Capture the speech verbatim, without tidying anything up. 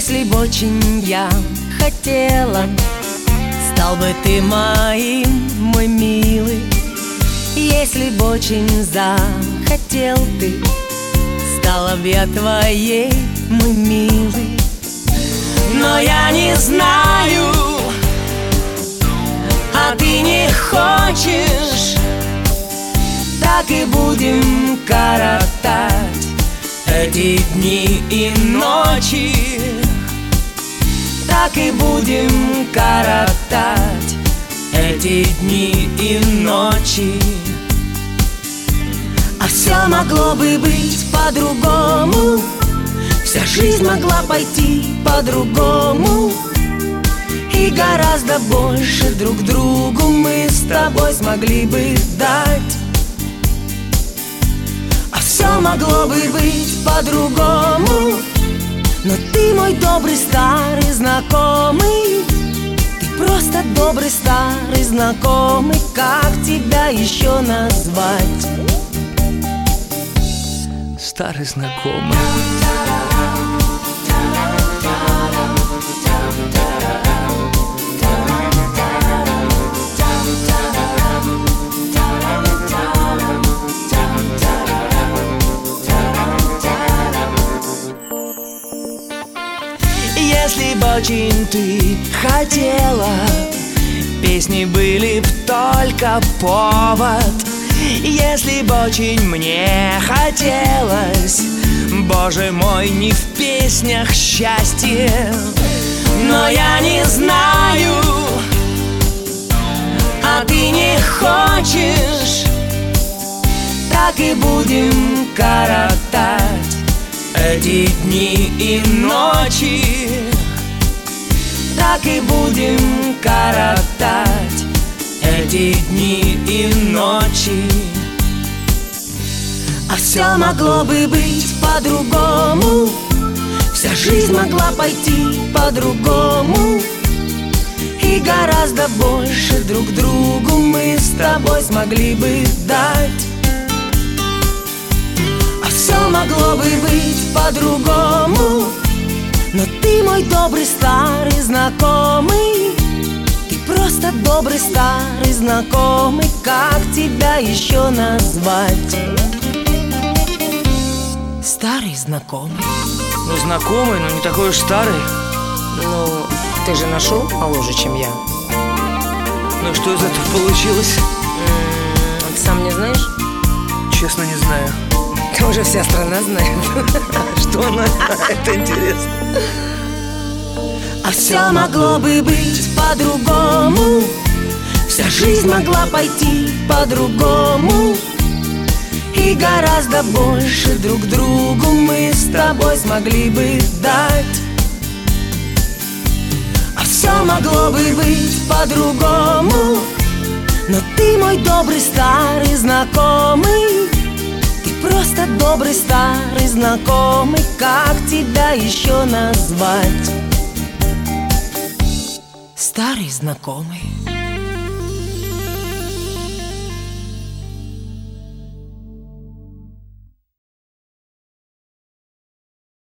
Если б очень я хотела, стал бы ты моим, мой милый. Если б очень захотел ты, стала б я твоей, мой милый. Но я не знаю, а ты не хочешь, так и будем коротать эти дни и ночи. Так и будем коротать эти дни и ночи. А все могло бы быть по-другому, вся жизнь могла пойти по-другому, и гораздо больше друг другу мы с тобой смогли бы дать. А все могло бы быть по-другому, но ты мой добрый старый знакомый. Ты просто добрый старый знакомый. Как тебя еще назвать? Старый знакомый. Если бы очень ты хотела, песни были б только повод. Если бы очень мне хотелось, боже мой, не в песнях счастье. Но я не знаю, а ты не хочешь, так и будем коротать эти дни и ночи. Так и будем коротать эти дни и ночи. А все могло бы быть по-другому, вся жизнь могла пойти по-другому, и гораздо больше друг другу мы с тобой смогли бы дать. Все могло бы быть по-другому, но ты мой добрый старый знакомый. Ты просто добрый старый знакомый. Как тебя еще назвать? Старый знакомый. Ну, знакомый, но не такой уж старый. Ну, ты же нашел моложе, чем я. Ну, что из этого получилось? М-м, ты сам не знаешь? Честно, не знаю. Это уже вся страна знает. Что она? Это интересно. А все могло бы быть по-другому, вся жизнь могла пойти по-другому, и гораздо больше друг другу мы с тобой смогли бы дать. А все могло бы быть по-другому, но ты мой добрый старый знакомый. Просто добрый старый знакомый. Как тебя еще назвать? Старый знакомый.